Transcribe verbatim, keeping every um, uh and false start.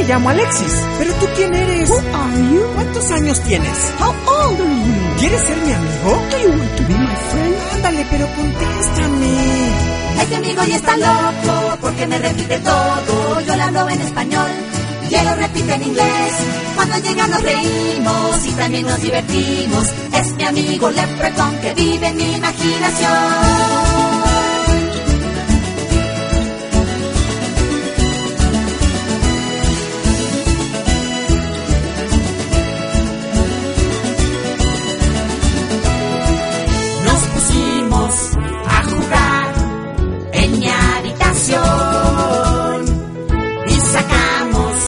llamo Alexis. ¿Pero tú quién eres? Who are you? ¿Cuántos años tienes? How old are you? ¿Quieres ser mi amigo? Do you want to be my friend? Ándale, pero contéstame. Este amigo ya está loco porque me repite todo. Yo le hablo en español y él lo repite en inglés. Cuando llega nos reímos y también nos divertimos. Es mi amigo Leprechaun que vive en mi imaginación.